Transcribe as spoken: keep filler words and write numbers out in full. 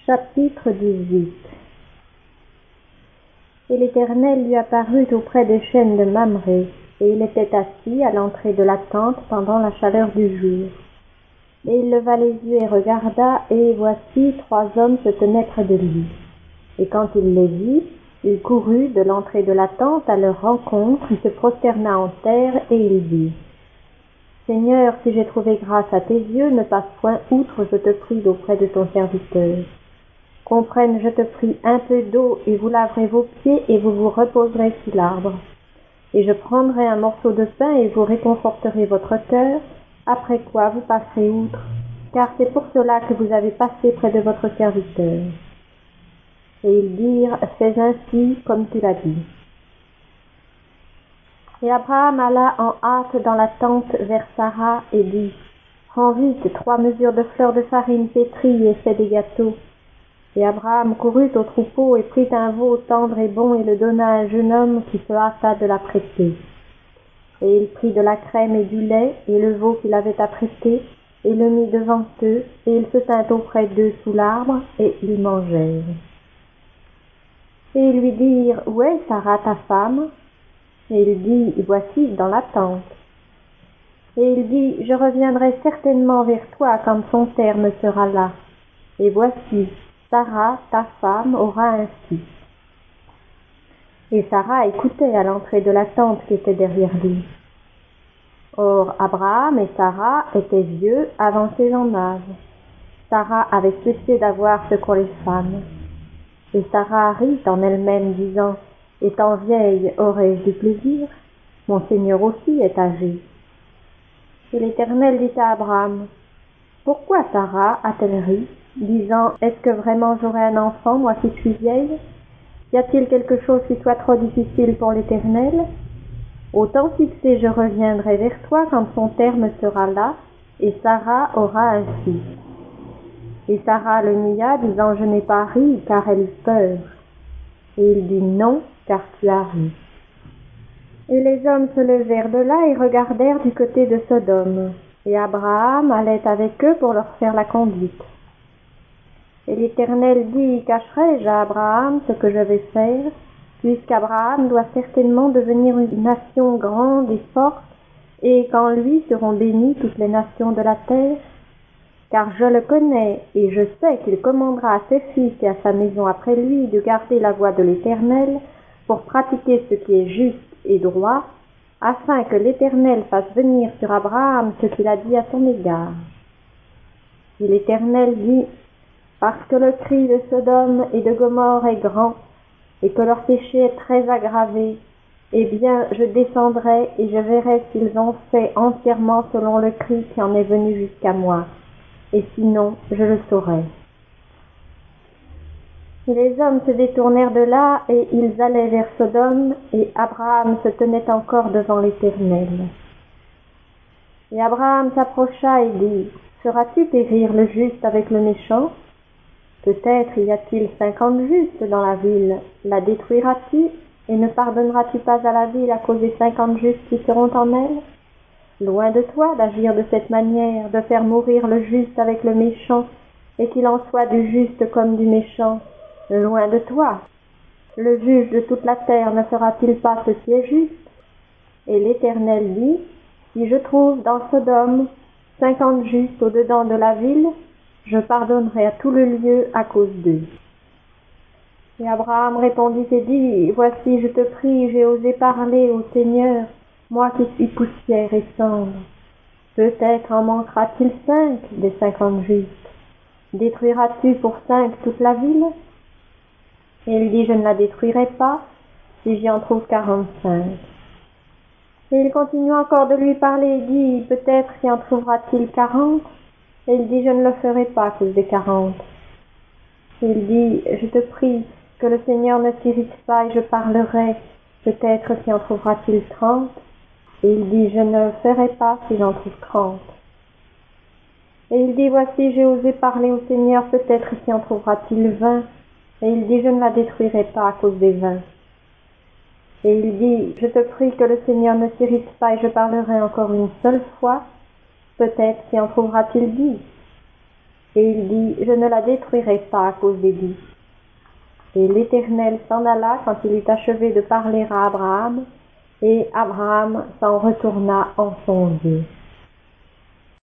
Chapitre dix-huit. Et l'Éternel lui apparut auprès des chênes de Mamré, et il était assis à l'entrée de la tente pendant la chaleur du jour. Et il leva les yeux et regarda, et voici trois hommes se tenaient près de lui. Et quand il les vit, il courut de l'entrée de la tente à leur rencontre, il se prosterna en terre, et il dit: Seigneur, si j'ai trouvé grâce à tes yeux, ne passe point outre, je te prie, d'auprès de ton serviteur. Qu'on prenne, je te prie, un peu d'eau, et vous laverez vos pieds, et vous vous reposerez sous l'arbre. Et je prendrai un morceau de pain, et vous réconforterez votre cœur, après quoi vous passerez outre, car c'est pour cela que vous avez passé près de votre serviteur. Et ils dirent: Fais ainsi comme tu l'as dit. Et Abraham alla en hâte dans la tente vers Sarah, et dit: Prends vite trois mesures de fleurs de farine pétrie, et fais des gâteaux. Et Abraham courut au troupeau, et prit un veau tendre et bon, et le donna à un jeune homme qui se hâta de l'apprêter. Et il prit de la crème et du lait, et le veau qu'il avait apprêté, et le mit devant eux, et il se tint auprès d'eux sous l'arbre, et ils mangèrent. Et ils lui dirent: Où est Sarah ta femme? Et il dit: Voici dans la tente. Et il dit: Je reviendrai certainement vers toi quand son terme sera là. Et voici, Sarah, ta femme, aura un fils. Et Sarah écoutait à l'entrée de la tente qui était derrière lui. Or, Abraham et Sarah étaient vieux, avancés en âge. Sarah avait cessé d'avoir ce qu'ont les femmes. Et Sarah rit en elle-même, disant: Étant vieille, aurais-je du plaisir? Mon Seigneur aussi est âgé. Et l'Éternel dit à Abraham: Pourquoi Sarah a-t-elle ri, disant: Est-ce que vraiment j'aurai un enfant, moi qui suis vieille? Y a-t-il quelque chose qui soit trop difficile pour l'Éternel? Au temps fixé, je reviendrai vers toi quand son terme sera là, et Sarah aura un fils. Et Sarah le nia, disant: Je n'ai pas ri, car elle eut peur. Et il dit: Non, car tu as ri. Et les hommes se levèrent de là et regardèrent du côté de Sodome. Et Abraham allait avec eux pour leur faire la conduite. Et l'Éternel dit: Cacherai-je à Abraham ce que je vais faire, puisqu'Abraham doit certainement devenir une nation grande et forte, et qu'en lui seront bénies toutes les nations de la terre? Car je le connais, et je sais qu'il commandera à ses fils et à sa maison après lui de garder la voie de l'Éternel, pour pratiquer ce qui est juste et droit, afin que l'Éternel fasse venir sur Abraham ce qu'il a dit à son égard. Et l'Éternel dit: Parce que le cri de Sodome et de Gomorrhe est grand, et que leur péché est très aggravé, eh bien je descendrai et je verrai s'ils ont fait entièrement selon le cri qui en est venu jusqu'à moi, et sinon je le saurai. Et les hommes se détournèrent de là, et ils allaient vers Sodome, et Abraham se tenait encore devant l'Éternel. Et Abraham s'approcha et dit: Feras-tu périr le juste avec le méchant? Peut-être y a-t-il cinquante justes dans la ville, la détruiras-tu, et ne pardonneras-tu pas à la ville à cause des cinquante justes qui seront en elle? Loin de toi d'agir de cette manière, de faire mourir le juste avec le méchant, et qu'il en soit du juste comme du méchant. Loin de toi. Le juge de toute la terre ne fera-t-il pas ce qui est juste? Et l'Éternel dit: Si je trouve dans Sodome cinquante justes au-dedans de la ville, je pardonnerai à tout le lieu à cause d'eux. Et Abraham répondit et dit: Voici, je te prie, j'ai osé parler au Seigneur, moi qui suis poussière et cendre. Peut-être en manquera-t-il cinq des cinquante justes. Détruiras-tu pour cinq toute la ville? Et il dit: Je ne la détruirai pas, si j'y en trouve quarante-cinq. Et il continue encore de lui parler et dit: Peut-être y en trouvera-t-il quarante? Et il dit: Je ne le ferai pas à cause des quarante. Et il dit: Je te prie que le Seigneur ne s'irrite pas, et je parlerai, peut-être s'y en trouvera-t-il trente. Et il dit: Je ne le ferai pas si j'en trouve trente. Et il dit: Voici, j'ai osé parler au Seigneur, peut-être s'y en trouvera-t-il vingt. Et il dit: Je ne la détruirai pas à cause des vingt. Et il dit: Je te prie que le Seigneur ne s'irrite pas, et je parlerai encore une seule fois, peut-être s'y en trouvera-t-il dix. Et il dit, je ne la détruirai pas à cause des dix. Et l'Éternel s'en alla quand il eut achevé de parler à Abraham, et Abraham s'en retourna en son Dieu.